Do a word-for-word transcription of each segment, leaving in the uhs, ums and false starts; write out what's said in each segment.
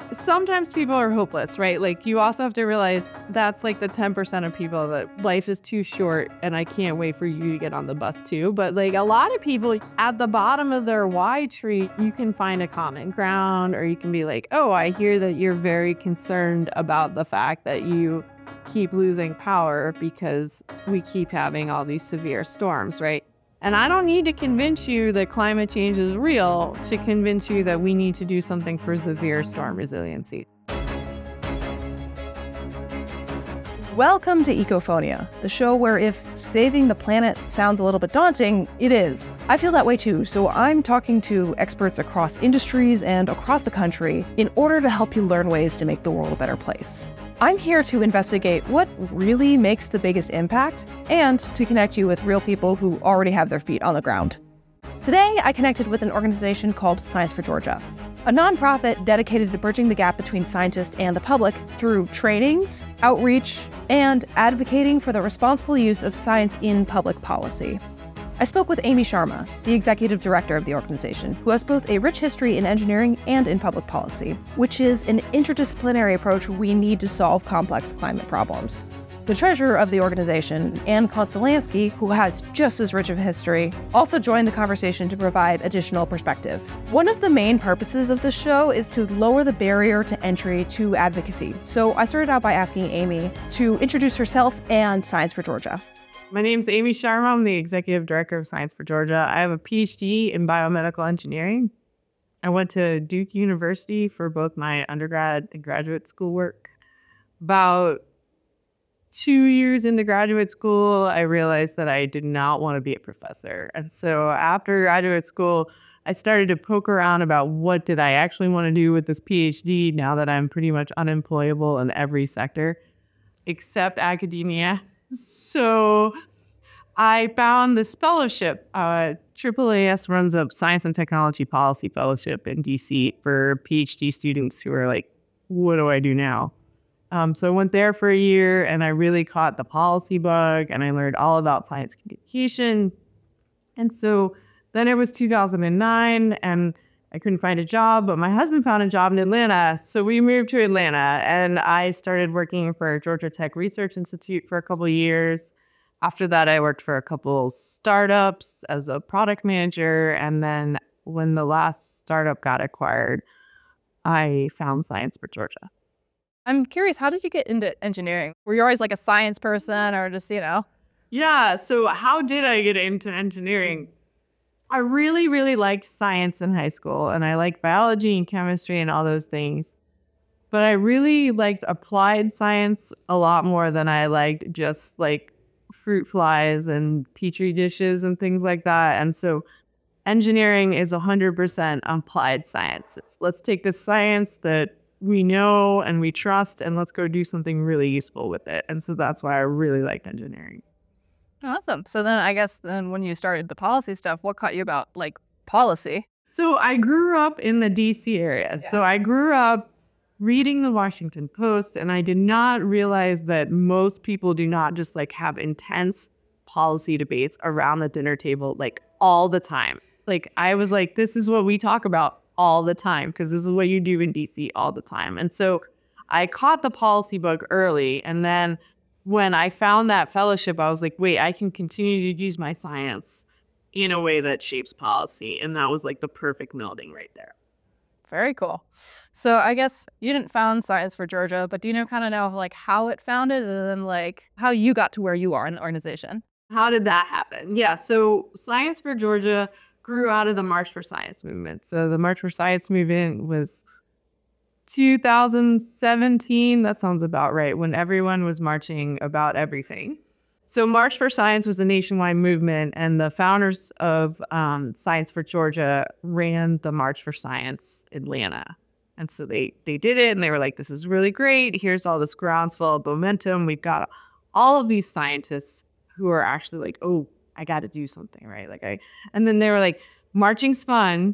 Sometimes people are hopeless, right? Like, you also have to realize that's like the ten percent of people that life is too short and I can't wait for you to get on the bus too. But like a lot of people at the bottom of their why tree, you can find a common ground, or you can be like, oh, I hear that you're very concerned about the fact that you keep losing power because we keep having all these severe storms, right? And I don't need to convince you that climate change is real to convince you that we need to do something for severe storm resiliency. Welcome to Ecophonia, the show where if saving the planet sounds a little bit daunting, it is. I feel that way too, so I'm talking to experts across industries and across the country in order to help you learn ways to make the world a better place. I'm here to investigate what really makes the biggest impact and to connect you with real people who already have their feet on the ground. Today, I connected with an organization called Science for Georgia, a nonprofit dedicated to bridging the gap between scientists and the public through trainings, outreach, and advocating for the responsible use of science in public policy. I spoke with Amy Sharma, the executive director of the organization, who has both a rich history in engineering and in public policy, which is an interdisciplinary approach we need to solve complex climate problems. The treasurer of the organization, Ann Konstolansky, who has just as rich of a history, also joined the conversation to provide additional perspective. One of the main purposes of this show is to lower the barrier to entry to advocacy. So I started out by asking Amy to introduce herself and Science for Georgia. My name's Amy Sharma. I'm the executive director of Science for Georgia. I have a P H D in biomedical engineering. I went to Duke University for both my undergrad and graduate school work. About two years into graduate school, I realized that I did not want to be a professor. And so after graduate school, I started to poke around about what did I actually want to do with this P H D now that I'm pretty much unemployable in every sector except academia. So I found this fellowship. Uh, triple A S runs a Science and Technology Policy Fellowship in D C for P H D students who are like, what do I do now? Um, so I went there for a year and I really caught the policy bug and I learned all about science communication. And so then it was two thousand nine and I couldn't find a job, but my husband found a job in Atlanta. So we moved to Atlanta and I started working for Georgia Tech Research Institute for a couple of years. After that, I worked for a couple startups as a product manager. And then when the last startup got acquired, I found Science for Georgia. I'm curious, how did you get into engineering? Were you always like a science person or just, you know? Yeah, so how did I get into engineering? I really, really liked science in high school, and I liked biology and chemistry and all those things. But I really liked applied science a lot more than I liked just like fruit flies and petri dishes and things like that. And so engineering is one hundred percent applied science. It's, let's take the science that we know and we trust and let's go do something really useful with it. And so that's why I really liked engineering. Awesome. So then I guess then when you started the policy stuff, what caught you about like policy? So I grew up in the D C area. Yeah. So I grew up reading the Washington Post, and I did not realize that most people do not just like have intense policy debates around the dinner table like all the time. Like I was like, this is what we talk about all the time because this is what you do in D C all the time. And so I caught the policy bug early, and then when I found that fellowship, I was like, wait, I can continue to use my science in a way that shapes policy. And that was like the perfect melding right there. Very cool. So I guess you didn't found Science for Georgia, but do you know kind of know like how it founded and then like how you got to where you are in the organization? How did that happen? Yeah, so Science for Georgia grew out of the March for Science movement. So the March for Science movement was two thousand seventeen, that sounds about right, when everyone was marching about everything. So March for Science was a nationwide movement, and the founders of um, Science for Georgia ran the March for Science Atlanta. And so they they did it, and they were like, this is really great. Here's all this groundswell of momentum. We've got all of these scientists who are actually like, oh, I got to do something, right? Like I, and then they were like, marching's fun.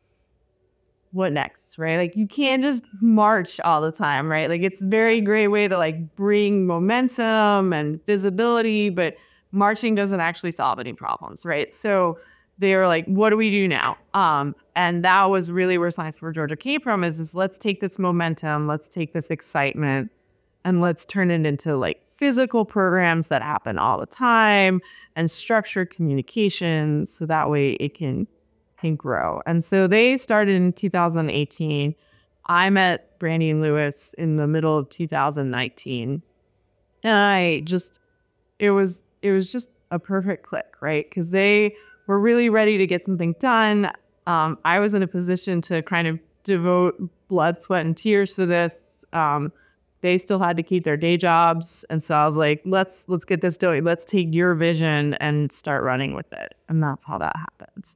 What next, right? Like you can't just march all the time, right? Like it's a very great way to like bring momentum and visibility, but marching doesn't actually solve any problems, right? So they were like, what do we do now? Um, and that was really where Science for Georgia came from is, is let's take this momentum, let's take this excitement, and let's turn it into like physical programs that happen all the time and structured communication so that way it can, can grow. And so they started in two thousand eighteen. I met Brandy and Lewis in the middle of two thousand nineteen. And I just, it was, it was just a perfect click, right? Because they were really ready to get something done. Um, I was in a position to kind of devote blood, sweat, and tears to this. Um, they still had to keep their day jobs. And so I was like, let's, let's get this going. Let's take your vision and start running with it. And that's how that happened.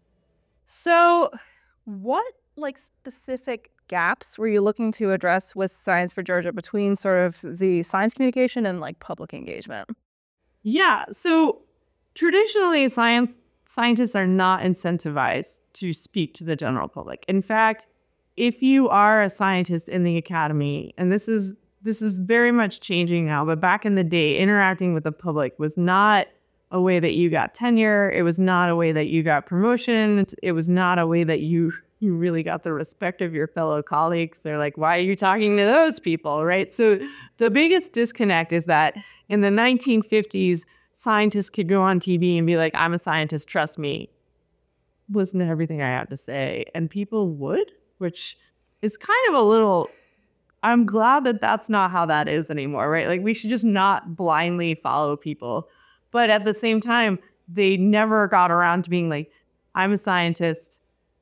So what like specific gaps were you looking to address with Science for Georgia between sort of the science communication and like public engagement? Yeah. So traditionally, science scientists are not incentivized to speak to the general public. In fact, if you are a scientist in the academy, and this is this is very much changing now, but back in the day, interacting with the public was not a way that you got tenure. It was not a way that you got promotion. It was not a way that you you really got the respect of your fellow colleagues. They're like, why are you talking to those people, right? So the biggest disconnect is that in the nineteen fifties, scientists could go on T V and be like, I'm a scientist, trust me. Listen to everything I have to say. And people would, which is kind of a little, I'm glad that that's not how that is anymore, right? Like we should just not blindly follow people. But at the same time, they never got around to being like, I'm a scientist.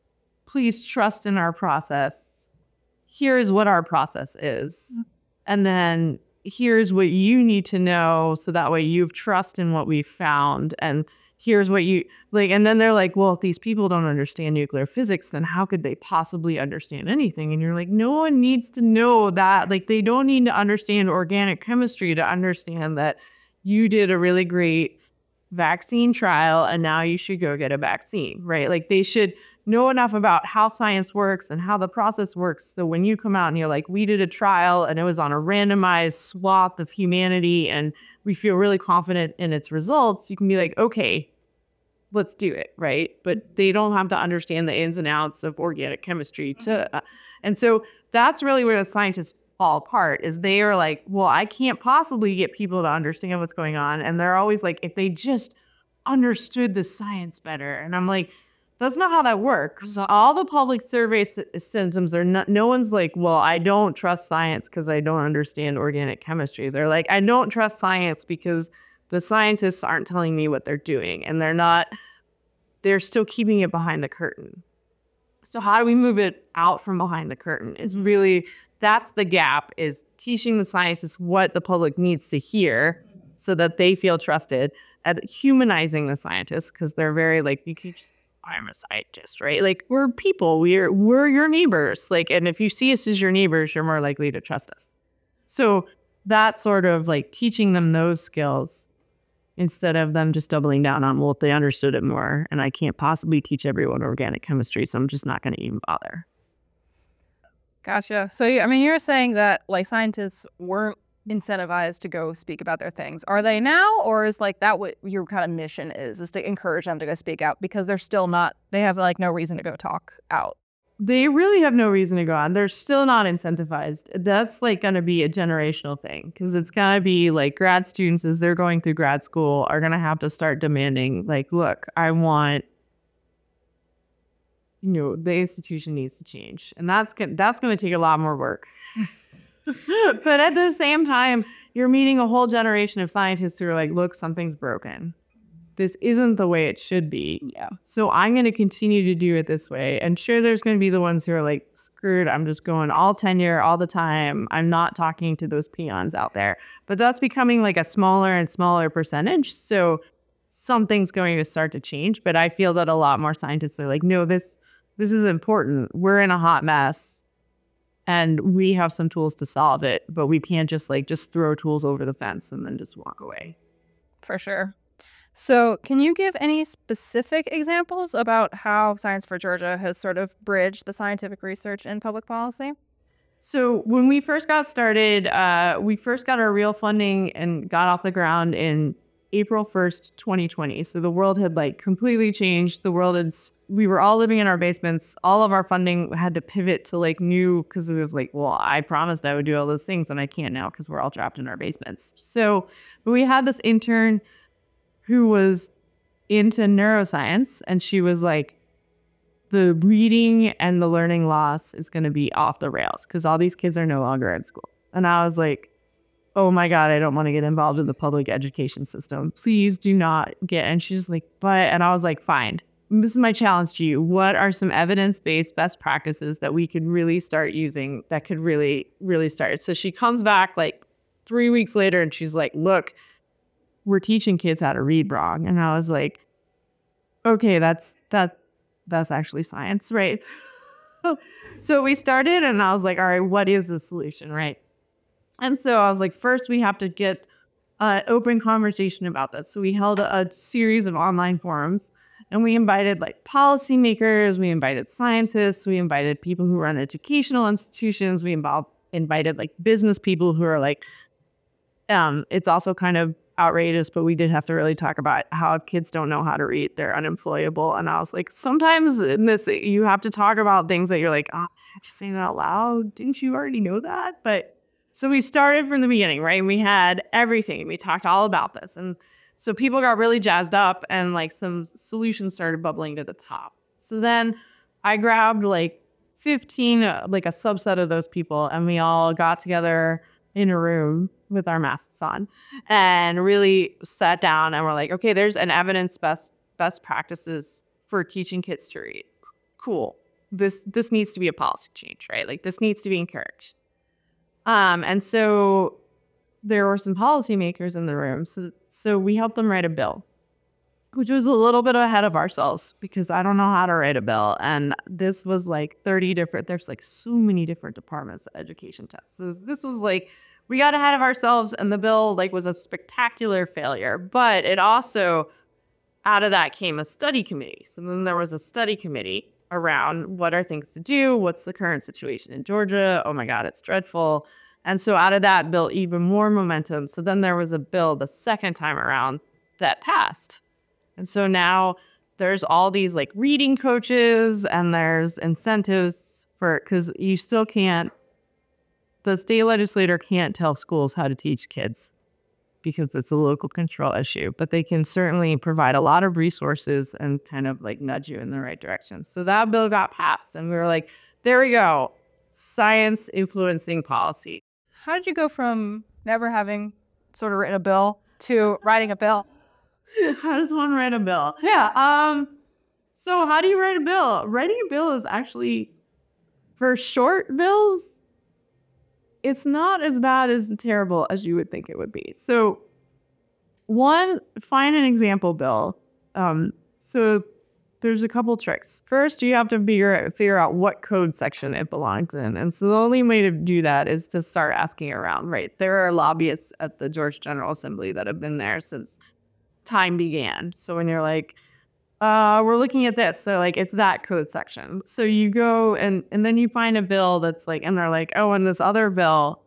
Please trust in our process. Here's what our process is. And then here's what you need to know so that way you've trust in what we found. And here's what you like. And then they're like, well, if these people don't understand nuclear physics, then how could they possibly understand anything? And you're like, no one needs to know that. Like they don't need to understand organic chemistry to understand that you did a really great vaccine trial and now you should go get a vaccine, right? Like they should know enough about how science works and how the process works. So when you come out and you're like, we did a trial and it was on a randomized swath of humanity and we feel really confident in its results, you can be like, okay, let's do it, right? But they don't have to understand the ins and outs of organic chemistry. To, uh, and so that's really where the scientists fall apart is they are like, well, I can't possibly get people to understand what's going on. And they're always like, if they just understood the science better. And I'm like, that's not how that works. So all the public survey s- symptoms are not, no one's like, well, I don't trust science because I don't understand organic chemistry. They're like, I don't trust science because the scientists aren't telling me what they're doing. And they're not, they're still keeping it behind the curtain. So how do we move it out from behind the curtain is really, that's the gap, is teaching the scientists what the public needs to hear so that they feel trusted, and humanizing the scientists because they're very like, you keep I'm a scientist, right? Like we're people, we're we're your neighbors. Like, and if you see us as your neighbors, you're more likely to trust us. So that sort of like teaching them those skills instead of them just doubling down on, well, if they understood it more, and I can't possibly teach everyone organic chemistry, so I'm just not going to even bother. Gotcha. So, I mean, you're saying that like scientists weren't incentivized to go speak about their things. Are they now, or is like that what your kind of mission is, is to encourage them to go speak out because they're still not, they have like no reason to go talk out? They really have no reason to go on. They're still not incentivized. That's like going to be a generational thing because it's going to be like grad students as they're going through grad school are going to have to start demanding like, look, I want, you know, the institution needs to change. And that's going that's going to take a lot more work. But at the same time, you're meeting a whole generation of scientists who are like, look, something's broken. This isn't the way it should be. Yeah. So I'm going to continue to do it this way. And sure, there's going to be the ones who are like, screwed, I'm just going all tenure all the time. I'm not talking to those peons out there. But that's becoming like a smaller and smaller percentage. So something's going to start to change. But I feel that a lot more scientists are like, no, this this is important. We're in a hot mess. And we have some tools to solve it, but we can't just like just throw tools over the fence and then just walk away. For sure. So can you give any specific examples about how Science for Georgia has sort of bridged the scientific research and public policy? So when we first got started, uh, we first got our real funding and got off the ground in April first, twenty twenty. So the world had like completely changed. The world had, we were all living in our basements. All of our funding had to pivot to like new, because it was like, well, I promised I would do all those things and I can't now because we're all trapped in our basements. So but we had this intern who was into neuroscience, and she was like, the reading and the learning loss is going to be off the rails because all these kids are no longer at school. And I was like, oh my God, I don't want to get involved in the public education system. Please do not get. And she's like, but, and I was like, fine. This is my challenge to you. What are some evidence-based best practices that we could really start using that could really, really start? So she comes back like three weeks later and she's like, look, we're teaching kids how to read wrong. And I was like, okay, that's, that, that's actually science, right? So we started and I was like, all right, what is the solution, right? And so I was like, first we have to get an open conversation about this. So we held a, a series of online forums and we invited like policymakers, we invited scientists, we invited people who run educational institutions, we involved, invited like business people who are like, um, it's also kind of outrageous, but we did have to really talk about how if kids don't know how to read, they're unemployable. And I was like, sometimes in this, you have to talk about things that you're like, oh, I have to say that out loud. Didn't you already know that? But so we started from the beginning, right? We had everything. We talked all about this. And so people got really jazzed up and like some solutions started bubbling to the top. So then I grabbed like fifteen, uh, like a subset of those people, and we all got together in a room with our masks on and really sat down and we're like, okay, there's an evidence best best practices for teaching kids to read. Cool. This this needs to be a policy change, right? Like this needs to be encouraged. Um, and so there were some policymakers in the room. So, so we helped them write a bill, which was a little bit ahead of ourselves because I don't know how to write a bill. And this was like thirty different, there's like so many different departments of education tests. So this was like, we got ahead of ourselves and the bill like was a spectacular failure, but it also, out of that came a study committee. So then there was a study committee around what are things to do? What's the current situation in Georgia? Oh my God, it's dreadful. And so out of that built even more momentum. So then there was a bill the second time around that passed. And so now there's all these like reading coaches and there's incentives for, because you still can't, the state legislator can't tell schools how to teach kids because it's a local control issue, but they can certainly provide a lot of resources and kind of like nudge you in the right direction. So that bill got passed and we were like, there we go. Science influencing policy. How did you go from never having sort of written a bill to writing a bill? How does one write a bill? Yeah. Um. So how do you write a bill? Writing a bill is actually, for short bills, it's not as bad as terrible as you would think it would be. So one, find an example bill. Um, so there's a couple tricks. First, you have to figure, figure out what code section it belongs in. And so the only way to do that is to start asking around, right? There are lobbyists at the Georgia General Assembly that have been there since time began. So when you're like, uh, we're looking at this. So like, it's that code section. So you go and, and then you find a bill that's like, and they're like, oh, and this other bill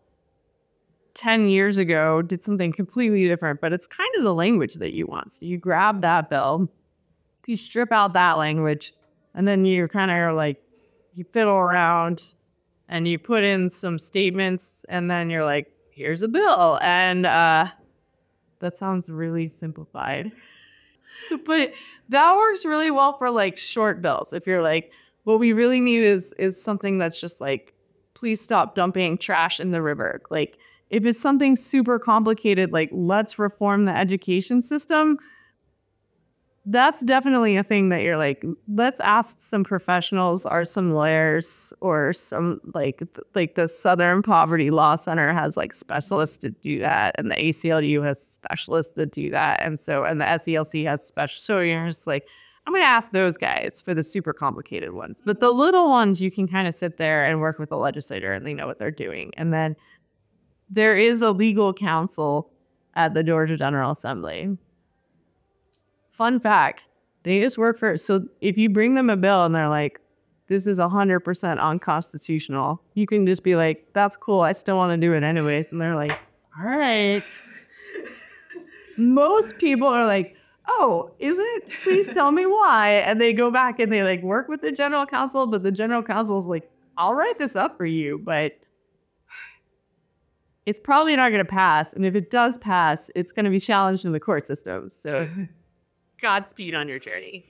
ten years ago did something completely different, but it's kind of the language that you want. So you grab that bill, you strip out that language, and then you kind of like, you fiddle around and you put in some statements and then you're like, here's a bill. And uh, that sounds really simplified. But that works really well for like short bills. If you're like, what we really need is is something that's just like, please stop dumping trash in the river. Like if it's something super complicated, like let's reform the education system, that's definitely a thing that you're like, let's ask some professionals or some lawyers or some like like the Southern Poverty Law Center has like specialists to do that, and the A C L U has specialists to do that, and so and the S E L C has special. So you're just like, I'm gonna ask those guys for the super complicated ones, but the little ones you can kind of sit there and work with the legislator and they know what they're doing. And then there is a legal counsel at the Georgia General Assembly. Fun fact, they just work for, so if you bring them a bill and they're like, this is one hundred percent unconstitutional, you can just be like, that's cool, I still want to do it anyways. And they're like, all right. most people are like, oh, is it? Please tell me why. And they go back and they like work with the general counsel, but the general counsel is like, I'll write this up for you, but it's probably not going to pass. And if it does pass, it's going to be challenged in the court system. So Godspeed on your journey.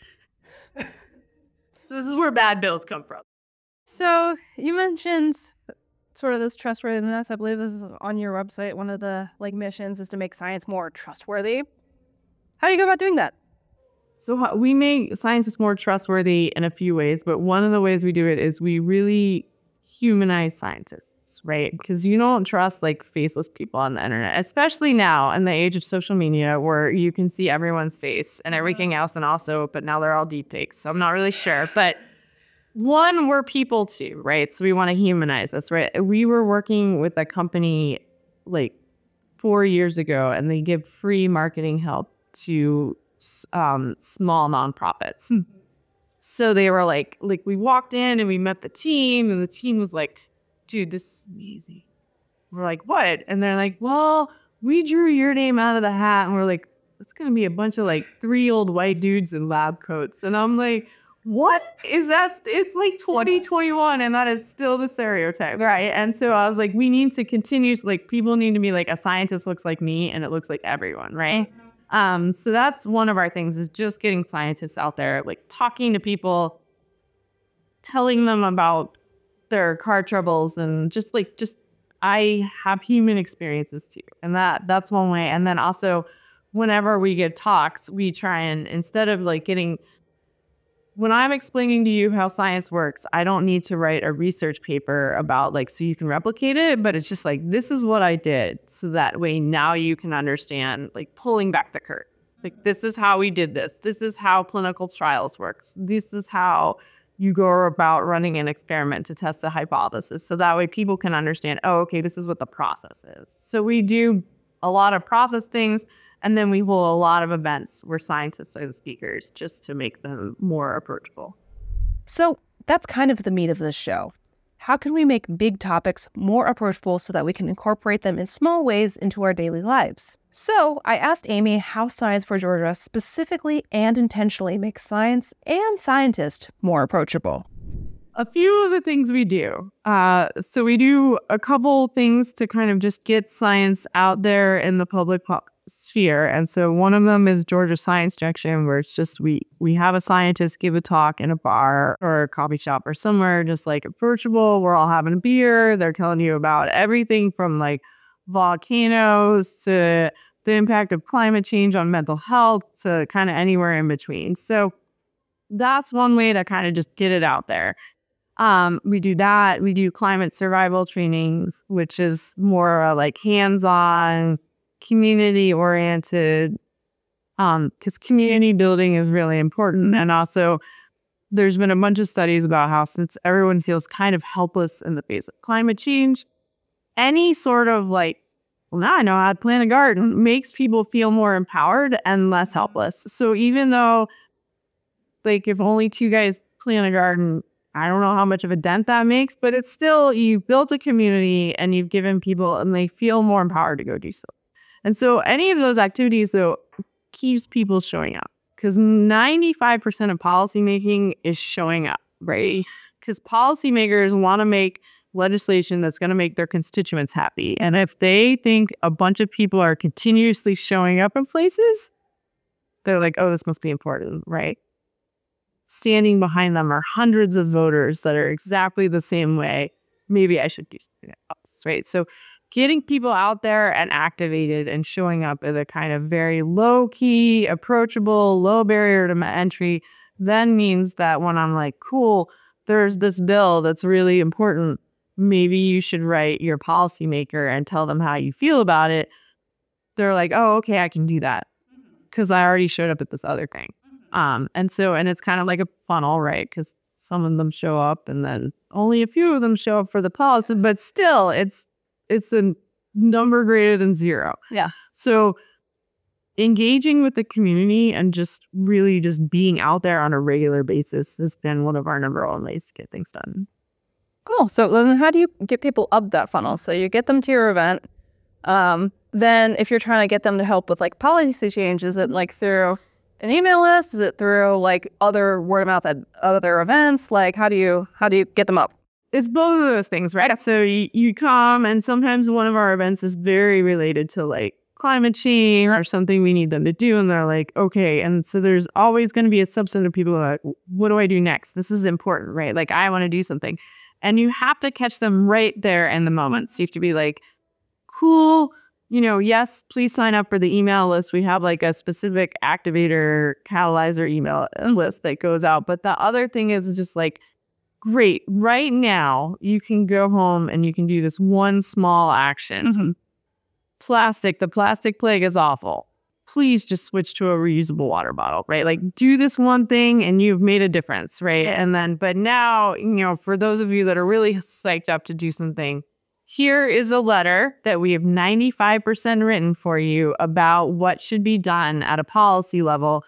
So this is where bad bills come from. So you mentioned sort of this trustworthiness. I believe this is on your website. One of the like missions is to make science more trustworthy. How do you go about doing that? So how- we make scientists more trustworthy in a few ways, but one of the ways we do it is we really humanize scientists, right? Because you don't trust like faceless people on the internet, especially now in the age of social media where you can see everyone's face and everything else, and also, but now they're all deep fakes. So I'm not really sure, but one, we're people too, right? So we want to humanize us, right? We were working with a company like four years ago, and they give free marketing help to um, small nonprofits. Hmm. So they were like, like we walked in and we met the team, and the team was like, dude, this is amazing. We're like, what? And they're like, well, we drew your name out of the hat. And we're like, it's going to be a bunch of like three old white dudes in lab coats. And I'm like, what is that? It's like twenty twenty-one and that is still the stereotype, right? And so I was like, we need to continue, like people need to be like, a scientist looks like me and it looks like everyone, right? Um, so that's one of our things, is just getting scientists out there, like talking to people, telling them about their car troubles, and just like, just, I have human experiences too. And that that's one way. And then also whenever we give talks, we try and, instead of like getting, when I'm explaining to you how science works, I don't need to write a research paper about like, so you can replicate it, but it's just like, this is what I did. So that way now you can understand, like pulling back the curtain. Like, this is how we did this. This is how clinical trials works. This is how you go about running an experiment to test a hypothesis. So that way people can understand, oh, okay, this is what the process is. So we do a lot of process things. And then we hold a lot of events where scientists are the speakers, just to make them more approachable. So that's kind of the meat of this show. How can we make big topics more approachable so that we can incorporate them in small ways into our daily lives? So I asked Amy how Science for Georgia specifically and intentionally makes science and scientists more approachable. A few of the things we do. Uh, so we do a couple things to kind of just get science out there in the public po- sphere. And so one of them is Georgia Science Junction, where it's just we we have a scientist give a talk in a bar or a coffee shop or somewhere, just like approachable. We're all having a beer. They're telling you about everything from like volcanoes to the impact of climate change on mental health to kind of anywhere in between. So that's one way to kind of just get it out there. Um, we do that. We do climate survival trainings, which is more uh, like hands-on, community-oriented, um, because community building is really important. And also, there's been a bunch of studies about how, since everyone feels kind of helpless in the face of climate change, any sort of like, well, now I know how to plant a garden, makes people feel more empowered and less helpless. So even though, like, if only two guys plant a garden, I don't know how much of a dent that makes, but it's still, you built a community and you've given people, and they feel more empowered to go do so. And so any of those activities, though, keeps people showing up, because ninety-five percent of policymaking is showing up, right? Because policymakers want to make legislation that's going to make their constituents happy. And if they think a bunch of people are continuously showing up in places, they're like, oh, this must be important, right? Standing behind them are hundreds of voters that are exactly the same way. Maybe I should do something else, right? So getting people out there and activated and showing up at a kind of very low-key, approachable, low barrier to entry then means that when I'm like, cool, there's this bill that's really important, maybe you should write your policymaker and tell them how you feel about it. They're like, oh, okay, I can do that because I already showed up at this other thing. Um, and so, and it's kind of like a funnel, right? Because some of them show up and then only a few of them show up for the policy, but still it's, it's a number greater than zero. Yeah. So engaging with the community and just really just being out there on a regular basis has been one of our number one ways to get things done. Cool. So then how do you get people up that funnel? So you get them to your event. Um, then if you're trying to get them to help with like policy change, is it like through an email list? Is it through like other word of mouth at other events? Like how do you how do you get them up? It's both of those things, right? So you, you come, and sometimes one of our events is very related to like climate change or something we need them to do. And they're like, okay. And so there's always going to be a subset of people who are like, what do I do next? This is important, right? Like I want to do something. And you have to catch them right there in the moment. So you have to be like, cool, you know, yes, please sign up for the email list. We have like a specific activator catalyzer email list that goes out. But the other thing is just like, great, right now you can go home and you can do this one small action. Mm-hmm. Plastic, the plastic plague is awful. Please just switch to a reusable water bottle, right? Like do this one thing and you've made a difference, right? And then, but now, you know, for those of you that are really psyched up to do something, here is a letter that we have ninety-five percent written for you about what should be done at a policy level.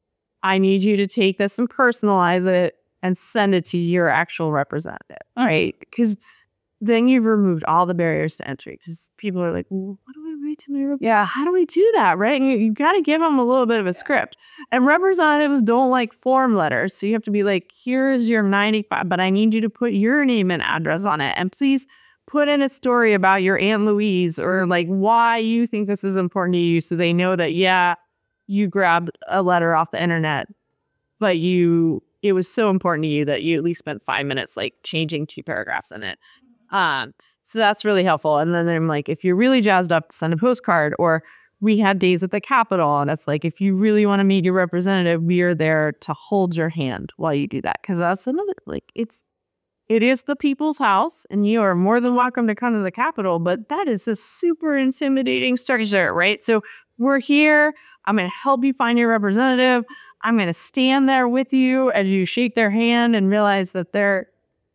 I need you to take this and personalize it and send it to your actual representative, right? Because then you've removed all the barriers to entry, because people are like, well, what do I write to my representative? Yeah, how do we do that, right? And you, you got to give them a little bit of a script. And representatives don't like form letters. So you have to be like, here's your ninety-five, but I need you to put your name and address on it. And please put in a story about your Aunt Louise or like why you think this is important to you, so they know that, yeah, you grabbed a letter off the internet, but you... it was so important to you that you at least spent five minutes like changing two paragraphs in it. Um, so that's really helpful. And then I'm like, if you're really jazzed up, send a postcard. Or we had days at the Capitol, and it's like, if you really want to meet your representative, we are there to hold your hand while you do that. Because that's another, like, it's, it is the people's house, and you are more than welcome to come to the Capitol, but that is a super intimidating structure, right? So we're here. I'm going to help you find your representative. I'm going to stand there with you as you shake their hand and realize that they're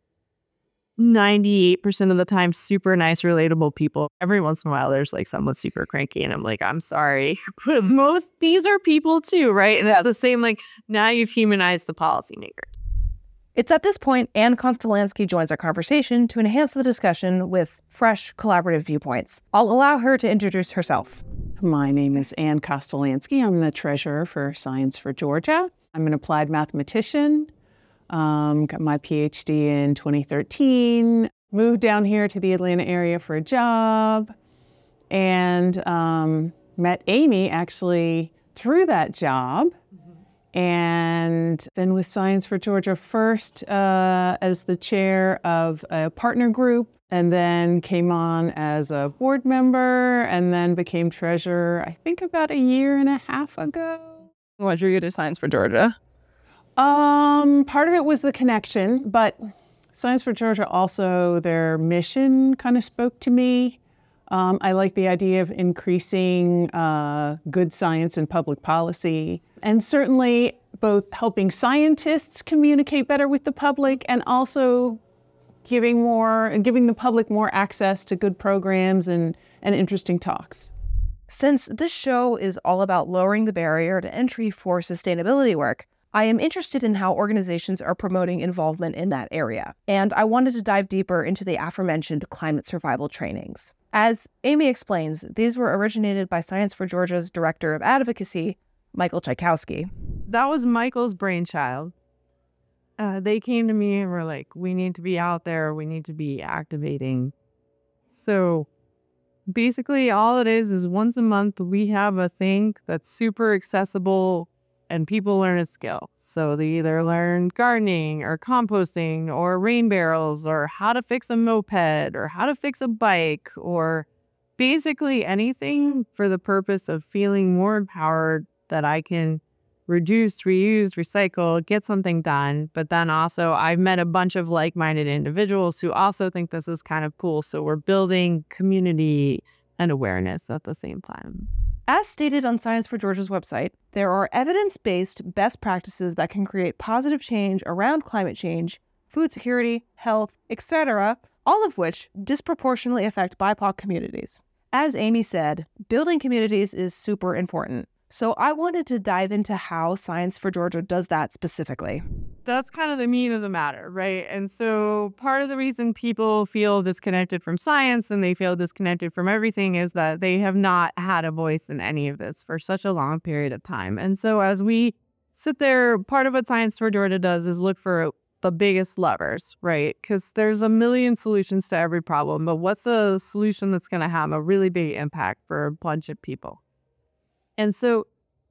ninety-eight percent of the time super nice, relatable people. Every once in a while, there's like someone super cranky, and I'm like, I'm sorry. But most, these are people too, right? And that's the same, like, now you've humanized the policymaker. It's at this point Ann Konstolansky joins our conversation to enhance the discussion with fresh, collaborative viewpoints. I'll allow her to introduce herself. My name is Ann Konstolansky. I'm the treasurer for Science for Georgia. I'm an applied mathematician. Um, got my P H D in twenty thirteen. Moved down here to the Atlanta area for a job, and um, met Amy actually through that job. And then with Science for Georgia first uh, as the chair of a partner group, and then came on as a board member, and then became treasurer, I think about a year and a half ago. What drew you to Science for Georgia? Um, part of it was the connection, but Science for Georgia also, their mission kind of spoke to me. Um, I like the idea of increasing uh, good science and public policy, and certainly both helping scientists communicate better with the public and also giving more, giving the public more access to good programs and, and interesting talks. Since this show is all about lowering the barrier to entry for sustainability work, I am interested in how organizations are promoting involvement in that area, and I wanted to dive deeper into the aforementioned climate survival trainings. As Amy explains, these were originated by Science for Georgia's Director of Advocacy, Michael Tchaikovsky. That was Michael's brainchild. Uh, they came to me and were like, we need to be out there. We need to be activating. So basically all it is is once a month we have a thing that's super accessible and people learn a skill. So they either learn gardening or composting or rain barrels or how to fix a moped or how to fix a bike or basically anything for the purpose of feeling more empowered that I can reduce, reuse, recycle, get something done. But then also I've met a bunch of like-minded individuals who also think this is kind of cool. So we're building community and awareness at the same time. As stated on Science for Georgia's website, there are evidence-based best practices that can create positive change around climate change, food security, health, et cetera, all of which disproportionately affect B I P O C communities. As Amy said, building communities is super important. So I wanted to dive into how Science for Georgia does that specifically. that's kind of the meat of the matter, right? And so part of the reason people feel disconnected from science and they feel disconnected from everything is that they have not had a voice in any of this for such a long period of time. And so as we sit there, part of what Science for Georgia does is look for the biggest levers, right? Because there's a million solutions to every problem, but what's a solution that's going to have a really big impact for a bunch of people? And so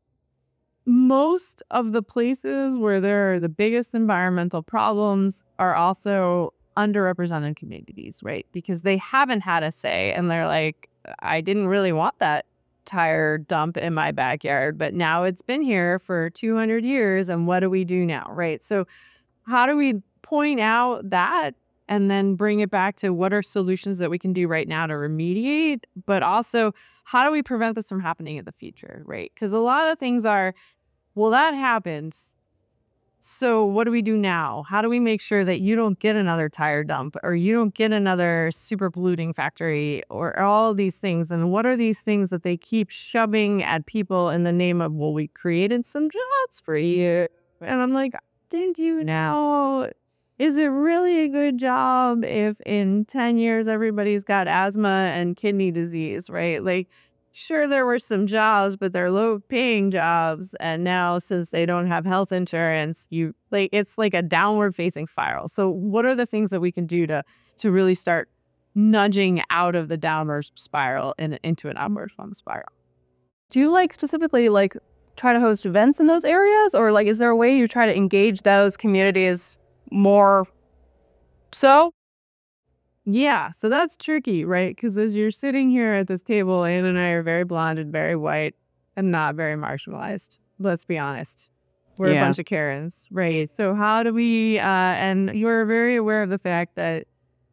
most of the places where there are the biggest environmental problems are also underrepresented communities, right? Because they haven't had a say and they're like, I didn't really want that tire dump in my backyard, but now it's been here for two hundred years. And what do we do now, right? So how do we point out that and then bring it back to what are solutions that we can do right now to remediate, but also how do we prevent this from happening in the future, right? Because a lot of things are, well, that happens. So what do we do now? How do we make sure that you don't get another tire dump or you don't get another super polluting factory or all these things? And what are these things that they keep shoving at people in the name of, well, we created some jobs for you. And I'm like, didn't you know? Is it really a good job if in ten years everybody's got asthma and kidney disease, right? Like, sure, there were some jobs, but they're low-paying jobs. And now, since they don't have health insurance, you like it's like a downward-facing spiral. So, what are the things that we can do to to really start nudging out of the downward spiral and into an upward spiral? Do you like specifically like try to host events in those areas, or like is there a way you try to engage those communities more so? Yeah, so that's tricky, right? Because as you're sitting here at this table, Anne and I are very blonde and very white and not very marginalized. Let's be honest. We're Yeah. a bunch of Karens, right? So how do we, uh, and you're very aware of the fact that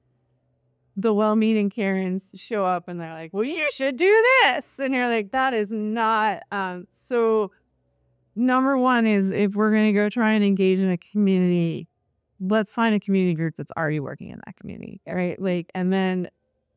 the well-meaning Karens show up and they're like, well, you should do this. And you're like, that is not, um, so number one is if we're going to go try and engage in a community, let's find a community group that's already working in that community, right? Like, and then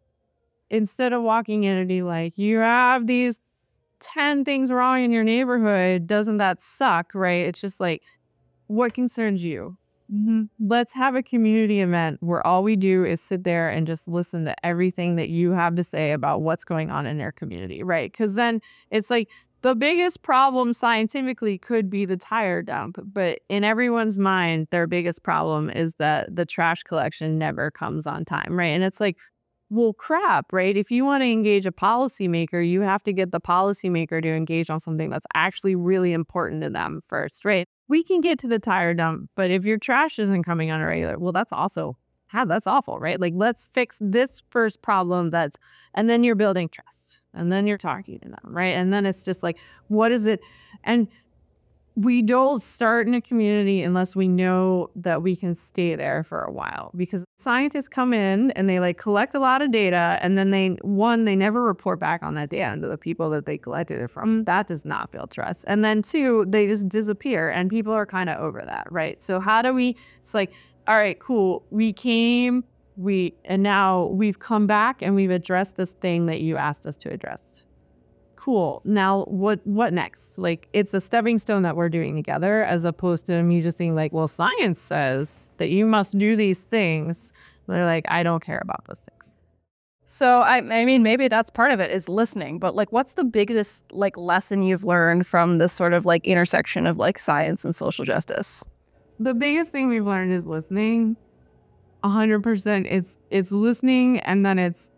instead of walking in and be like, you have these ten things wrong in your neighborhood, doesn't that suck, right? It's just like, what concerns you? Mm-hmm. Let's have a community event where all we do is sit there and just listen to everything that you have to say about what's going on in their community, right? Because then it's like, the biggest problem scientifically could be the tire dump, but in everyone's mind, their biggest problem is that the trash collection never comes on time, right? And it's like, well, crap, right? If you want to engage a policymaker, you have to get the policymaker to engage on something that's actually really important to them first, right? We can get to the tire dump, but if your trash isn't coming on a regular, well, that's also, yeah, that's awful, right? Like, let's fix this first problem that's, and then you're building trust. And then you're talking to them, right? And then it's just like, what is it? And we don't start in a community unless we know that we can stay there for a while, because scientists come in and they like collect a lot of data. And then they, one, they never report back on that data to the people that they collected it from. That does not build trust. And then two, they just disappear and people are kind of over that, right? So how do we, it's like, all right, cool. We came, We and now we've come back and we've addressed this thing that you asked us to address. Cool. Now what what next? Like, it's a stepping stone that we're doing together, as opposed to me just being like, well, science says that you must do these things. They're like, I don't care about those things. So I I mean maybe that's part of it is listening, but like what's the biggest like lesson you've learned from this sort of like intersection of like science and social justice? The biggest thing we've learned is listening. A hundred percent. It's it's listening, and then it's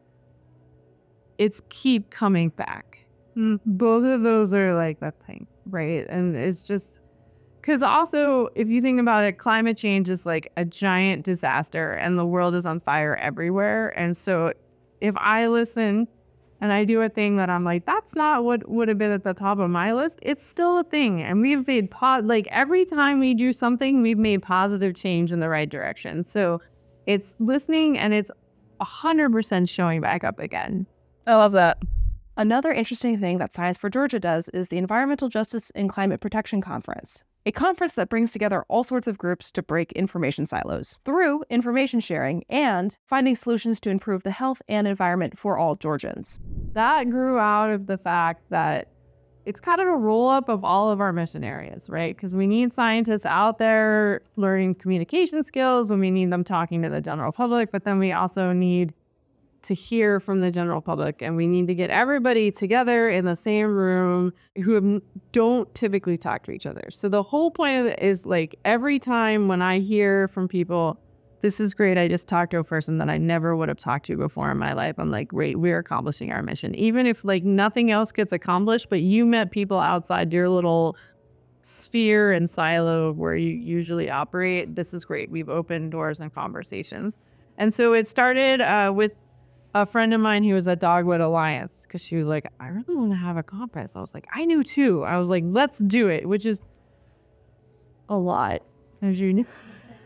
it's keep coming back. Mm, both of those are like that thing, right? And it's just because also, if you think about it, climate change is like a giant disaster, and the world is on fire everywhere. And so, if I listen and I do a thing that I'm like, that's not what would have been at the top of my list, it's still a thing. And we've made po- like every time we do something, we've made positive change in the right direction. So it's listening, and it's one hundred percent showing back up again. I love that. Another interesting thing that Science for Georgia does is the Environmental Justice and Climate Protection Conference, a conference that brings together all sorts of groups to break information silos through information sharing and finding solutions to improve the health and environment for all Georgians. That grew out of the fact that it's kind of a roll up of all of our mission areas, right? Because we need scientists out there learning communication skills and we need them talking to the general public, but then we also need to hear from the general public, and we need to get everybody together in the same room who don't typically talk to each other. So the whole point of it is like every time when I hear from people, this is great, I just talked to a person that I never would have talked to before in my life, I'm like, great, we're accomplishing our mission. Even if like nothing else gets accomplished, but you met people outside your little sphere and silo where you usually operate, this is great. We've opened doors and conversations. And so it started uh, with a friend of mine who was at Dogwood Alliance, because she was like, I really want to have a conference. I was like, I knew too. I was like, let's do it, which is a lot, as you know.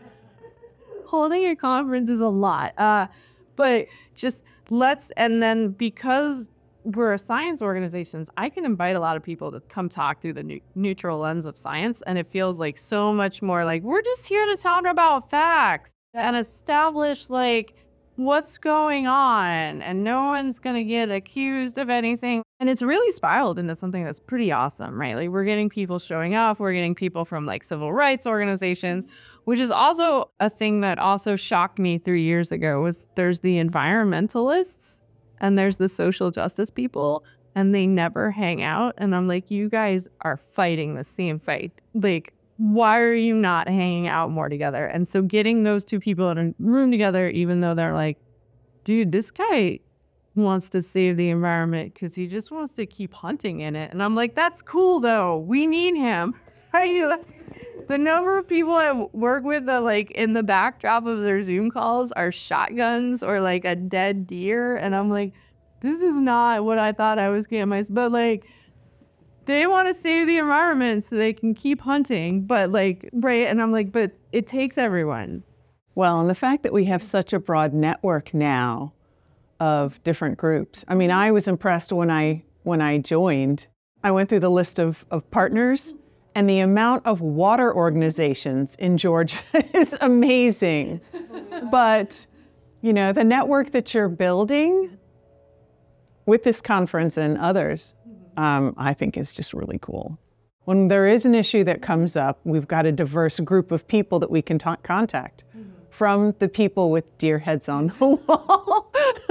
Holding a conference is a lot. Uh, but just let's, and then because we're a science organization, I can invite a lot of people to come talk through the ne- neutral lens of science. And it feels like so much more like, we're just here to talk about facts and establish like, what's going on, and no one's gonna get accused of anything. And it's really spiraled into something that's pretty awesome, right? Like we're getting people showing up, we're getting people from like civil rights organizations, which is also a thing that also shocked me three years ago was there's the environmentalists and there's the social justice people, and they never hang out. And I'm like, you guys are fighting the same fight. Like, why are you not hanging out more together? And so getting those two people in a room together, even though they're like, dude, this guy wants to save the environment because he just wants to keep hunting in it. And I'm like, that's cool though. We need him. Are you? The number of people I work with that like in the backdrop of their Zoom calls are shotguns or like a dead deer. And I'm like, this is not what I thought I was getting myself, but like, they want to save the environment so they can keep hunting, but like, right. And I'm like, but it takes everyone. Well, and the fact that we have such a broad network now of different groups. I mean, I was impressed when I when I joined. I went through the list of, of partners, and the amount of water organizations in Georgia is amazing. But, you know, the network that you're building with this conference and others, Um, I think is just really cool. When there is an issue that comes up, we've got a diverse group of people that we can ta- contact, mm-hmm. from the people with deer heads on the wall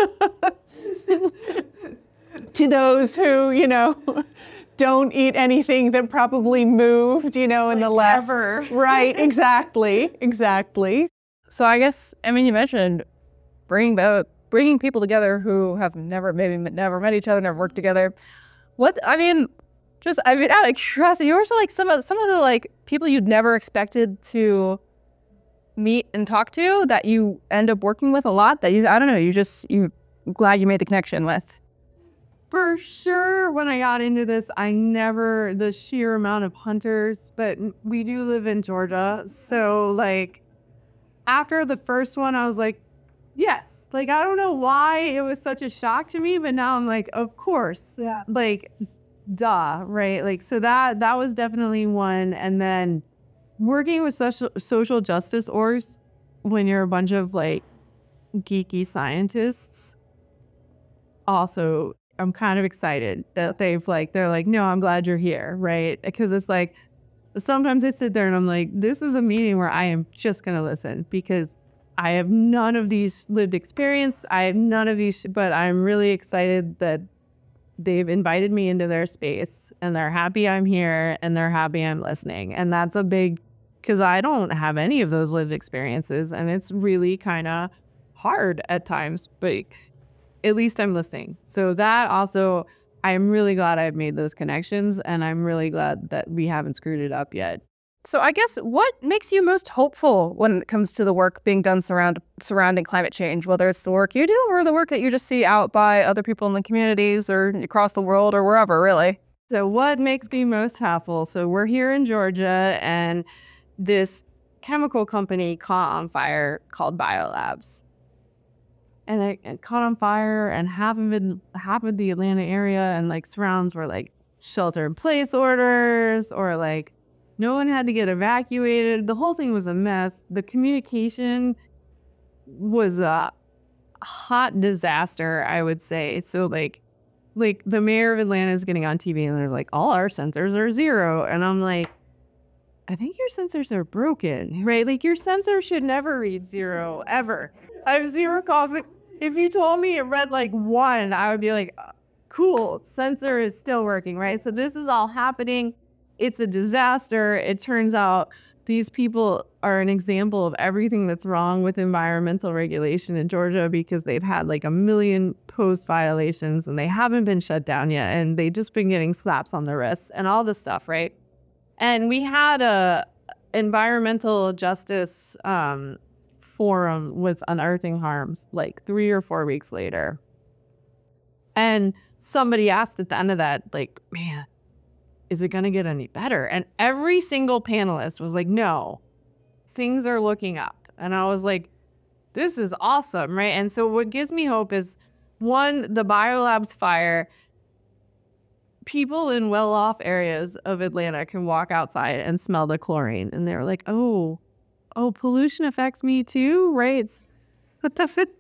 to those who, you know, don't eat anything that probably moved, you know, in like the last... Ever. Right, exactly, exactly. So I guess, I mean, you mentioned bringing, about, bringing people together who have never, maybe never met each other, never worked together. What, I mean, just, I mean, out of curiosity, you also like some of, some of the like people you'd never expected to meet and talk to that you end up working with a lot that you, I don't know, you just, you glad you made the connection with? For sure, when I got into this, I never, the sheer amount of hunters, but we do live in Georgia. So like after the first one, I was like, yes, like, I don't know why it was such a shock to me, but now I'm like, of course, yeah, like, duh, right? Like, so that that was definitely one. And then working with social social justice orgs when you're a bunch of like geeky scientists, also, I'm kind of excited that they've like, they're like, no, I'm glad you're here, right? Because it's like, sometimes I sit there and I'm like, this is a meeting where I am just gonna listen because I have none of these lived experience. I have none of these, but I'm really excited that they've invited me into their space and they're happy I'm here and they're happy I'm listening. And that's a big, because I don't have any of those lived experiences and it's really kind of hard at times, but at least I'm listening. So that also, I'm really glad I've made those connections and I'm really glad that we haven't screwed it up yet. So I guess what makes you most hopeful when it comes to the work being done surround, surrounding climate change, whether it's the work you do or the work that you just see out by other people in the communities or across the world or wherever, really? So what makes me most hopeful? So we're here in Georgia and this chemical company caught on fire called Biolabs. And it, it caught on fire and half of it, half of the Atlanta area and like surrounds were like shelter in place orders or like no one had to get evacuated. The whole thing was a mess. The communication was a hot disaster, I would say. So like like the mayor of Atlanta is getting on T V and they're like, all our sensors are zero. And I'm like, I think your sensors are broken, right? Like your sensor should never read zero ever. I have zero conflict. If you told me it read like one, I would be like, cool, sensor is still working, right? So this is all happening. It's a disaster. It turns out these people are an example of everything that's wrong with environmental regulation in Georgia because they've had like a million post violations and they haven't been shut down yet. And they've just been getting slaps on the wrists and all this stuff, right? And we had a environmental justice um, forum with Unearthing Harms like three or four weeks later. And somebody asked at the end of that, like, man, is it going to get any better? And every single panelist was like, no, things are looking up. And I was like, this is awesome, right? And so what gives me hope is, one, the biolabs fire, people in well-off areas of Atlanta can walk outside and smell the chlorine. And they're like, oh, oh, pollution affects me too, right? It's, what the fuck?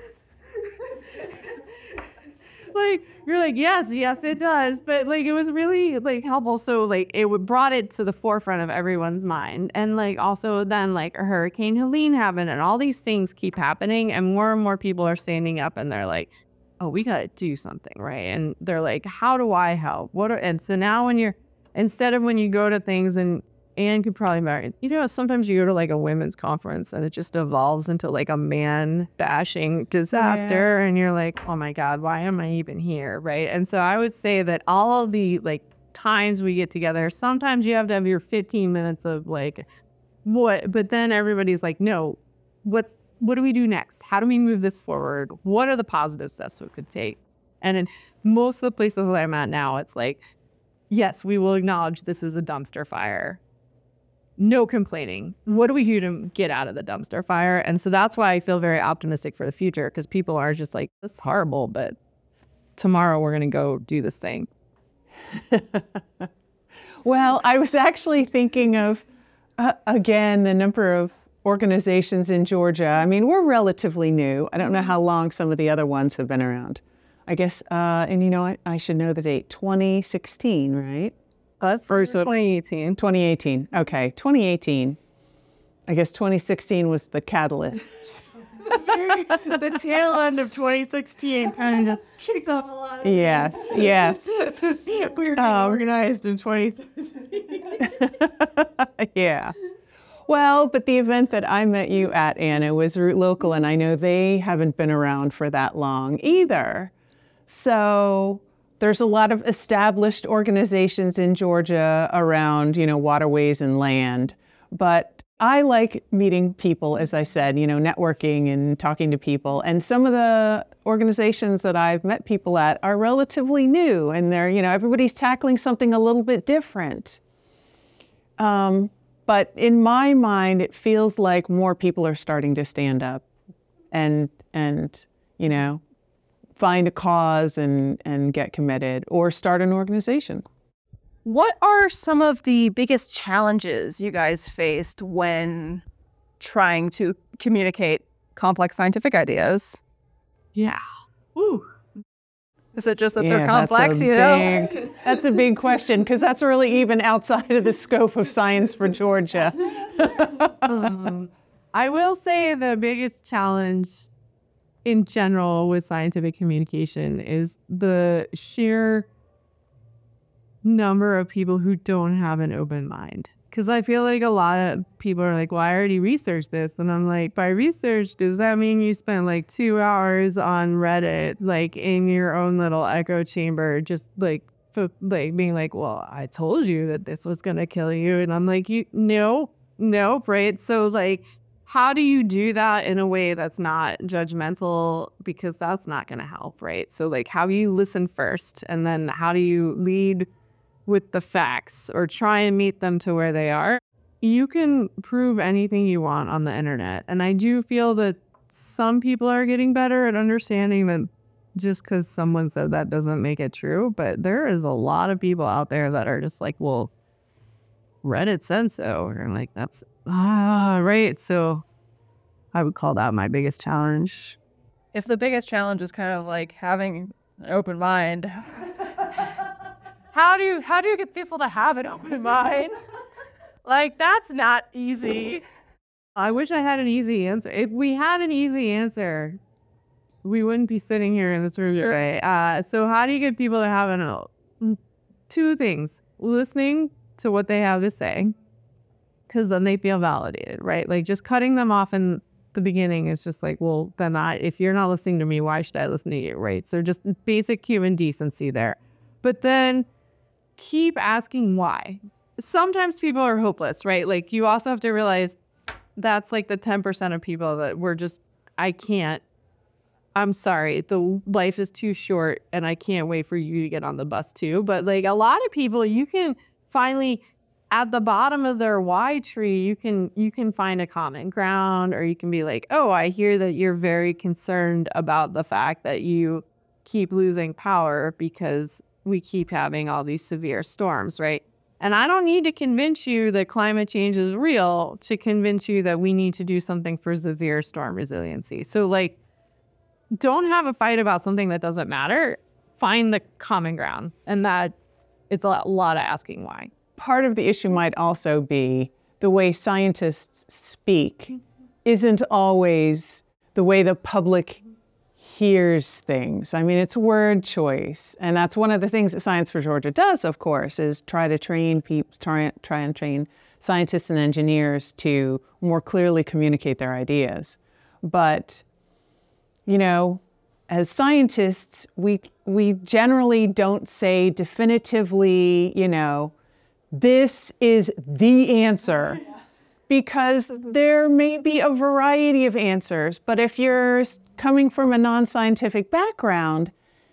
Like, you're like, yes, yes, it does. But like, it was really like helpful. So like, it would brought it to the forefront of everyone's mind. And like, also then like Hurricane Helene happened and all these things keep happening. And more and more people are standing up and they're like, oh, we got to do something, right? And they're like, how do I help? What? Are, and so now when you're, instead of when you go to things and Anne could probably marry, you know, sometimes you go to like a women's conference and it just evolves into like a man bashing disaster. Yeah. And you're like, oh my God, why am I even here? Right. And so I would say that all of the like times we get together, sometimes you have to have your fifteen minutes of like, what, but then everybody's like, no, what's, what do we do next? How do we move this forward? What are the positive steps we could take? And in most of the places that I'm at now, it's like, yes, we will acknowledge this is a dumpster fire. No complaining. What do we do to get out of the dumpster fire? And so that's why I feel very optimistic for the future, because people are just like, this is horrible, but tomorrow we're going to go do this thing. Well, I was actually thinking of, uh, again, the number of organizations in Georgia. I mean, we're relatively new. I don't know how long some of the other ones have been around. I guess, uh, and you know, I, I should know the date, twenty sixteen, right? That's for twenty eighteen. twenty eighteen. Okay, twenty eighteen. I guess twenty sixteen was the catalyst. The tail end of twenty sixteen kind of just kicked off a lot of Yes, yes. We were um, organized in twenty seventeen. Yeah. Well, but the event that I met you at, Anna, was Root Local, and I know they haven't been around for that long either. So there's a lot of established organizations in Georgia around, you know, waterways and land. But I like meeting people, as I said, you know, networking and talking to people. And some of the organizations that I've met people at are relatively new, and they're, you know, everybody's tackling something a little bit different. Um, but in my mind, it feels like more people are starting to stand up and, and, you know, find a cause and, and get committed or start an organization. What are some of the biggest challenges you guys faced when trying to communicate complex scientific ideas? Yeah. Woo. Is it just that yeah, they're complex, you know? Big, that's a big question, because that's really even outside of the scope of Science for Georgia. um, I will say the biggest challenge in general with scientific communication is the sheer number of people who don't have an open mind. Because I feel like a lot of people are like, well, I already researched this. And I'm like, by research, does that mean you spent like two hours on Reddit, like in your own little echo chamber, just like, f- like being like, well, I told you that this was going to kill you. And I'm like, you no, no, right? So like, how do you do that in a way that's not judgmental? Because that's not going to help, right? So like, how do you listen first? And then how do you lead with the facts or try and meet them to where they are? You can prove anything you want on the internet. And I do feel that some people are getting better at understanding that just because someone said that doesn't make it true. But there is a lot of people out there that are just like, well, Reddit said so. And I'm like, that's, ah, right. So I would call that my biggest challenge. If the biggest challenge is kind of like having an open mind. How do you how do you get people to have an open mind? Like, that's not easy. I wish I had an easy answer. If we had an easy answer, we wouldn't be sitting here in this room today. Uh, so how do you get people to have an two things? Listening to what they have to say, because then they feel validated, right? Like, just cutting them off in the beginning is just like, well, then I, if you're not listening to me, why should I listen to you, right? So just basic human decency there. But then keep asking why. Sometimes people are hopeless, right? Like, you also have to realize that's like the ten percent of people that we're just, I can't, I'm sorry, the life is too short and I can't wait for you to get on the bus too. But like, a lot of people, you can finally, at the bottom of their why tree, you can you can find a common ground, or you can be like, oh, I hear that you're very concerned about the fact that you keep losing power because we keep having all these severe storms, right? And I don't need to convince you that climate change is real to convince you that we need to do something for severe storm resiliency. So like, don't have a fight about something that doesn't matter. Find the common ground. And that it's a lot of asking why. Part of the issue might also be the way scientists speak isn't always the way the public hears things. I mean, it's word choice. And that's one of the things that Science for Georgia does, of course, is try to train people, try, try and train scientists and engineers to more clearly communicate their ideas. But, you know, as scientists, we we generally don't say definitively, you know, this is the answer, because there may be a variety of answers. But if you're coming from a non-scientific background,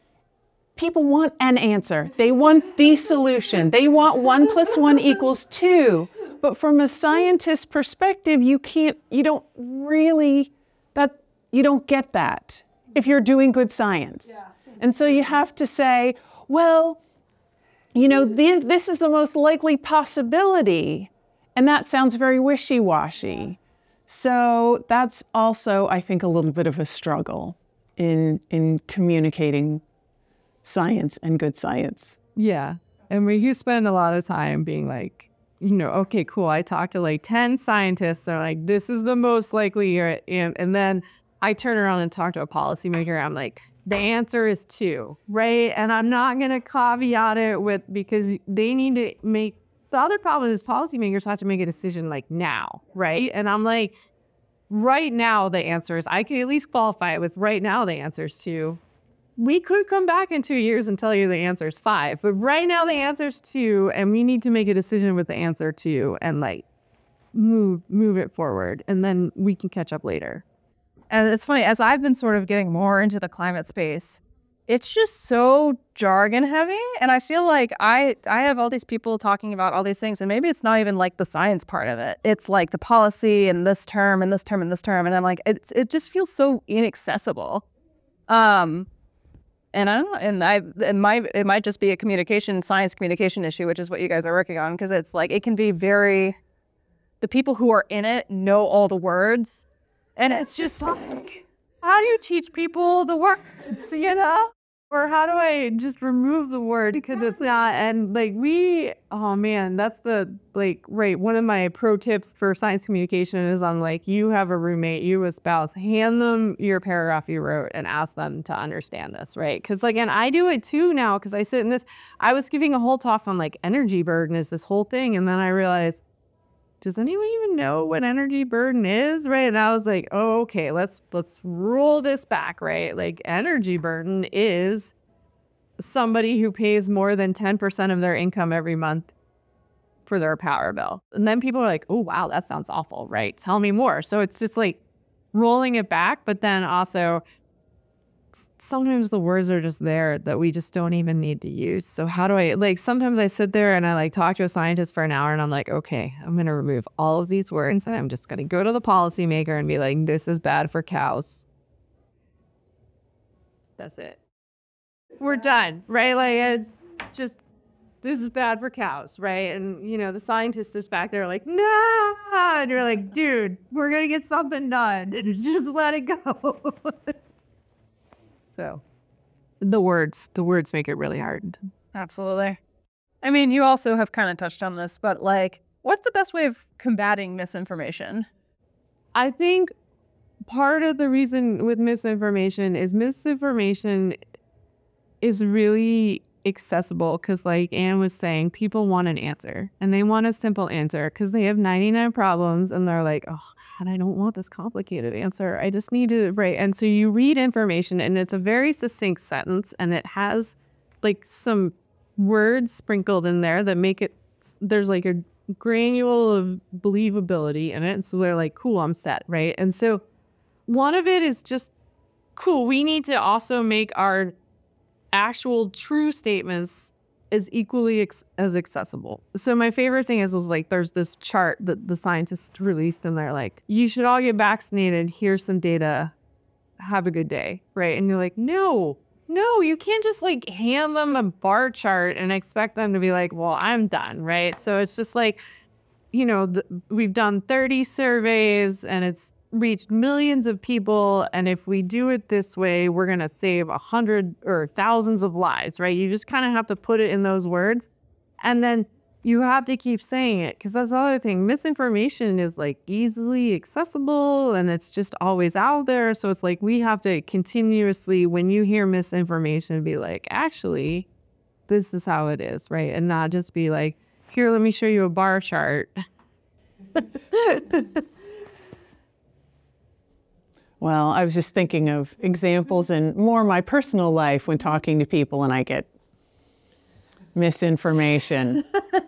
people want an answer. They want the solution. They want one plus one equals two. But from a scientist perspective, you can't, you don't really, that, you don't get that if you're doing good science. Yeah. And so you have to say, well, you know, this, this is the most likely possibility. And that sounds very wishy-washy. So that's also, I think, a little bit of a struggle in in communicating science and good science. Yeah. And we you spend a lot of time being like, you know, okay, cool. I talked to like ten scientists. They're like, this is the most likely. You're, and, and then I turn around and talk to a policymaker. I'm like, the answer is two, right? And I'm not going to caveat it with, because they need to make, the other problem is policymakers have to make a decision like now, right? And I'm like, right now the answer is, I can at least qualify it with right now the answer is two. We could come back in two years and tell you the answer is five, but right now the answer is two, and we need to make a decision with the answer two and like move move it forward, and then we can catch up later. And it's funny, as I've been sort of getting more into the climate space, it's just so jargon heavy. And I feel like I, I have all these people talking about all these things, and maybe it's not even like the science part of it. It's like the policy and this term and this term and this term. And I'm like, it's, it just feels so inaccessible. Um, and I don't know, and I, it might, it might just be a communication, science communication issue, which is what you guys are working on. Cause it's like, it can be very, the people who are in it know all the words. And it's just like, how do you teach people the words, you know? Or how do I just remove the word because it's not, and like we, oh man, that's the, like, right, one of my pro tips for science communication is I'm like, you have a roommate, you a spouse, hand them your paragraph you wrote and ask them to understand this, right? Because like, and I do it too now because I sit in this, I was giving a whole talk on like energy burden is this whole thing, and then I realized, does anyone even know what energy burden is, right? And I was like, oh, okay, let's let's roll this back, right? Like energy burden is somebody who pays more than ten percent of their income every month for their power bill. And then people are like, oh, wow, that sounds awful, right? Tell me more. So it's just like rolling it back, but then also sometimes the words are just there that we just don't even need to use. So how do I, like, sometimes I sit there and I like talk to a scientist for an hour and I'm like, okay, I'm going to remove all of these words and I'm just going to go to the policymaker and be like, this is bad for cows. That's it. We're done, right? Like, it's just, this is bad for cows, right? And, you know, the scientist is back there like, nah. And you're like, dude, we're going to get something done. Just let it go. So, The words, the words make it really hard. Absolutely. I mean, you also have kind of touched on this, but like, what's the best way of combating misinformation? I think part of the reason with misinformation is misinformation is really accessible because, like Anne was saying, people want an answer and they want a simple answer because they have ninety-nine problems and they're like, oh, and I don't want this complicated answer. I just need to, right? And so you read information and it's a very succinct sentence and it has like some words sprinkled in there that make it, there's like a granule of believability in it. So they're like, cool, I'm set, right? And so one of it is just, cool, we need to also make our actual true statements as equally ex- as accessible. So my favorite thing is, is like there's this chart that the scientists released and they're like, you should all get vaccinated. Here's some data. Have a good day, right? And you're like, no, no, you can't just like hand them a bar chart and expect them to be like, well, I'm done, right? So it's just like, you know, the, we've done thirty surveys and it's reached millions of people, and if we do it this way, we're gonna save a hundred or thousands of lives, right? You just kind of have to put it in those words, and then you have to keep saying it because that's the other thing. Misinformation is like easily accessible and it's just always out there. So it's like we have to continuously, when you hear misinformation, be like, actually, this is how it is, right? And not just be like, here, let me show you a bar chart. Well, I was just thinking of examples in more my personal life when talking to people and I get misinformation.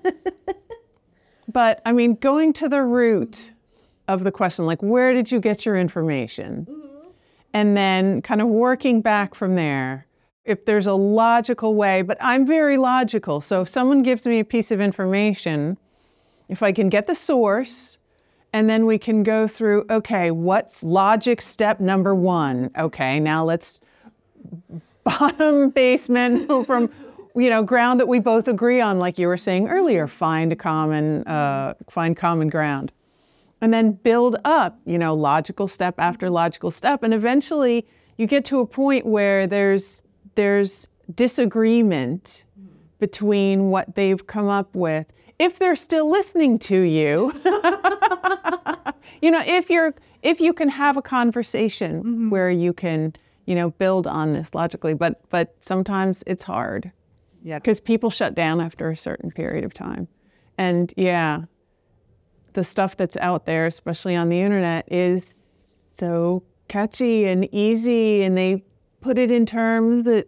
But I mean, going to the root of the question, like, where did you get your information? Mm-hmm. And then kind of working back from there. If there's a logical way, but I'm very logical. So if someone gives me a piece of information, if I can get the source, and then we can go through, okay, what's logic step number one? Okay, now let's bottom basement from, you know, ground that we both agree on, like you were saying earlier, find a common, uh, find common ground. And then build up, you know, logical step after logical step. And eventually you get to a point where there's, there's disagreement between what they've come up with. If they're still listening to you, you know, if you're, if you can have a conversation mm-hmm. where you can, you know, build on this logically, but, but sometimes it's hard. Yeah. Because people shut down after a certain period of time. And yeah, the stuff that's out there, especially on the internet, is so catchy and easy, and they put it in terms that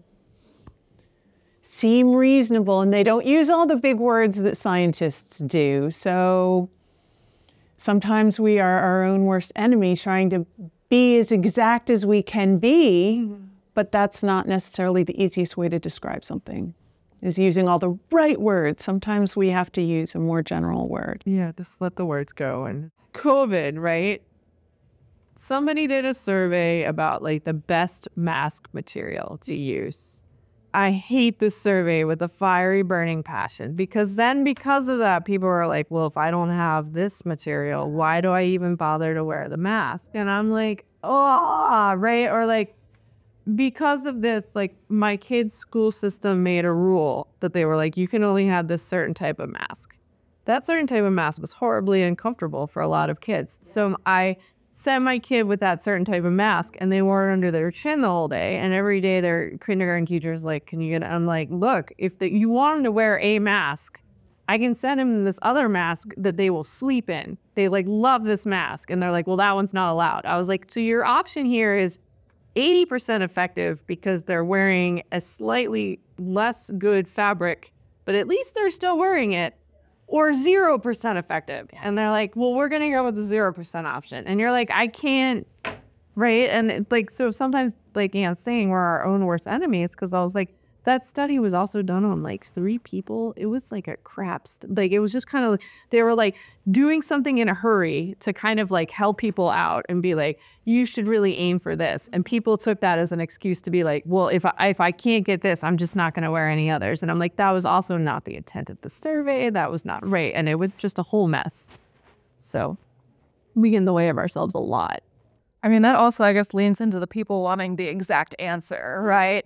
seem reasonable, and they don't use all the big words that scientists do. So sometimes we are our own worst enemy, trying to be as exact as we can be, mm-hmm. but that's not necessarily the easiest way to describe something, is using all the right words. Sometimes we have to use a more general word. Yeah, just let the words go. And COVID, right? Somebody did a survey about like the best mask material to use. I hate this survey with a fiery burning passion, because then because of that, people are like, well, if I don't have this material, why do I even bother to wear the mask? And I'm like, oh, right? Or like, because of this, like my kids' school system made a rule that they were like, you can only have this certain type of mask. That certain type of mask was horribly uncomfortable for a lot of kids. So I sent my kid with that certain type of mask, and they wore it under their chin the whole day. And every day their kindergarten teacher's like, can you get it? I'm like, look, if the, you want them to wear a mask, I can send them this other mask that they will sleep in. They like love this mask. And they're like, well, that one's not allowed. I was like, so your option here is eighty percent effective because they're wearing a slightly less good fabric, but at least they're still wearing it, or zero percent effective. And they're like, well, we're going to go with the zero percent option. And you're like, I can't, right? And it, like, so sometimes, like Anne's saying, we're our own worst enemies, because I was like, that study was also done on like three people. It was like a crap, st- like it was just kind of, they were like doing something in a hurry to kind of like help people out and be like, you should really aim for this. And people took that as an excuse to be like, well, if I, if I can't get this, I'm just not going to wear any others. And I'm like, that was also not the intent of the survey. That was not right. And it was just a whole mess. So we get in the way of ourselves a lot. I mean, that also, I guess, leans into the people wanting the exact answer, right?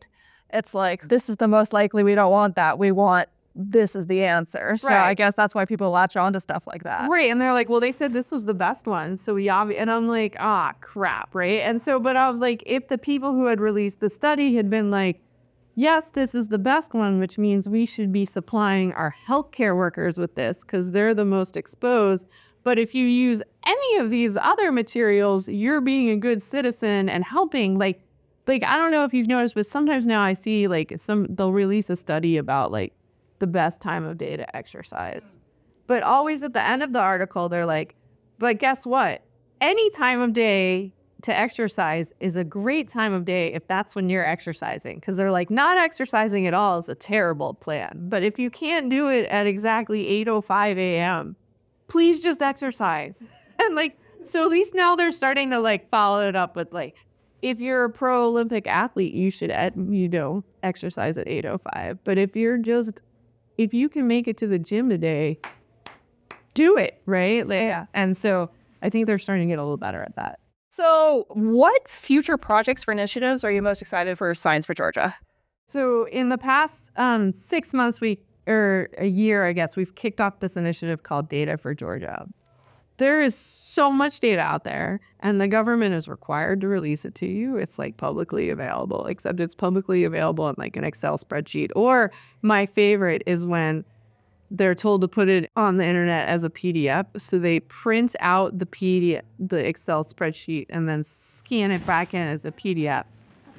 It's like, this is the most likely, we don't want that. We want this is the answer. So Right. I guess that's why people latch on to stuff like that. Right. And they're like, well, they said this was the best one. So we obvi-, and I'm like, ah, crap. Right. And so, but I was like, if the people who had released the study had been like, yes, this is the best one, which means we should be supplying our healthcare workers with this because they're the most exposed. But if you use any of these other materials, you're being a good citizen and helping. Like, like I don't know if you've noticed, but sometimes now I see like some, they'll release a study about like the best time of day to exercise. But always at the end of the article, they're like, but guess what? Any time of day to exercise is a great time of day if that's when you're exercising. Because they're like, not exercising at all is a terrible plan. But if you can't do it at exactly eight oh five a.m., please just exercise. And like, so at least now they're starting to like follow it up with like, if you're a pro Olympic athlete, you should, you know, exercise at eight oh five. But if you're just, if you can make it to the gym today, do it, right? Yeah. And so I think they're starting to get a little better at that. So what future projects or initiatives are you most excited for Science for Georgia? So in the past um, six months, we or a year, I guess, we've kicked off this initiative called Data for Georgia. There is so much data out there, and the government is required to release it to you. It's like publicly available, except it's publicly available in like an Excel spreadsheet. Or my favorite is when they're told to put it on the internet as a P D F. So they print out the P D F, the Excel spreadsheet, and then scan it back in as a P D F.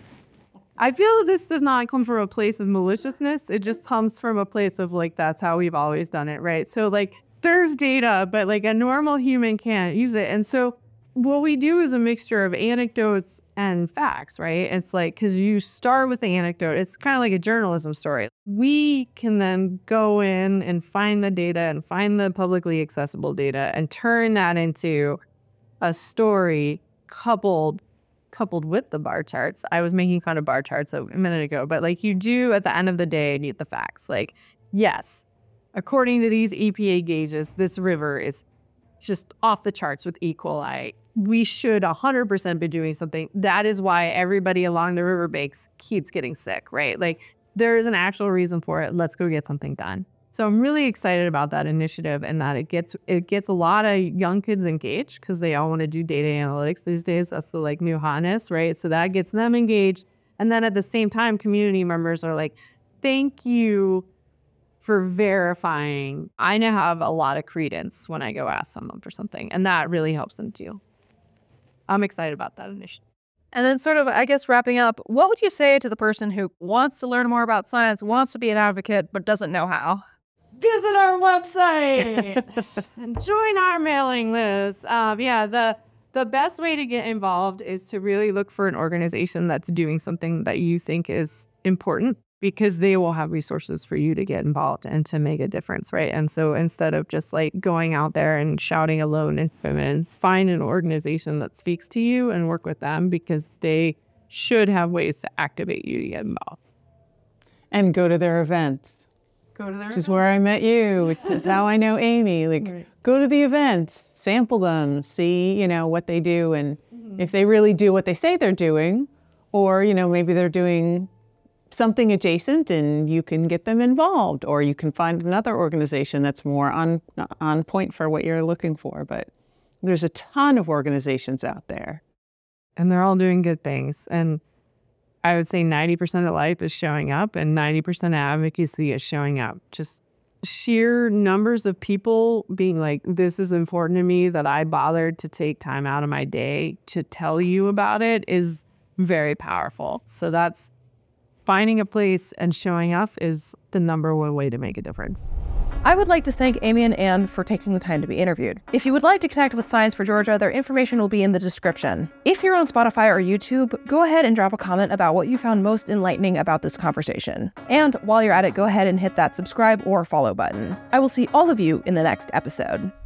I feel this does not come from a place of maliciousness. It just comes from a place of like, that's how we've always done it, right? So like, there's data, but like a normal human can't use it. And so what we do is a mixture of anecdotes and facts, right? It's like, because you start with the anecdote, it's kind of like a journalism story. We can then go in and find the data and find the publicly accessible data and turn that into a story coupled coupled with the bar charts. I was making fun of bar charts a minute ago, but like you do at the end of the day need the facts. Like, yes, according to these E P A gauges, this river is just off the charts with E. coli. We should one hundred percent be doing something. That is why everybody along the riverbanks keeps getting sick, right? Like, there is an actual reason for it. Let's go get something done. So I'm really excited about that initiative and that it gets it gets a lot of young kids engaged because they all want to do data analytics these days. That's the like new hotness, right? So that gets them engaged. And then at the same time, community members are like, thank you for verifying. I now have a lot of credence when I go ask someone for something, and that really helps them too. I'm excited about that initiative. And then sort of, I guess, wrapping up, what would you say to the person who wants to learn more about science, wants to be an advocate, but doesn't know how? Visit our website and join our mailing list. Um, yeah, the the best way to get involved is to really look for an organization that's doing something that you think is important, because they will have resources for you to get involved and to make a difference, right? And so instead of just like going out there and shouting alone and women, find an organization that speaks to you and work with them, because they should have ways to activate you to get involved. And go to their events. Go to their Which is where I met you, which is how I know Amy. Like, Right. Go to the events, sample them, see, you know, what they do, and mm-hmm. if they really do what they say they're doing, or, you know, maybe they're doing something adjacent and you can get them involved, or you can find another organization that's more on on point for what you're looking for. But there's a ton of organizations out there. And they're all doing good things. And I would say ninety percent of life is showing up and ninety percent of advocacy is showing up. Just sheer numbers of people being like, this is important to me, that I bothered to take time out of my day to tell you about it, is very powerful. So that's finding a place and showing up is the number one way to make a difference. I would like to thank Amy and Anne for taking the time to be interviewed. If you would like to connect with Science for Georgia, their information will be in the description. If you're on Spotify or YouTube, go ahead and drop a comment about what you found most enlightening about this conversation. And while you're at it, go ahead and hit that subscribe or follow button. I will see all of you in the next episode.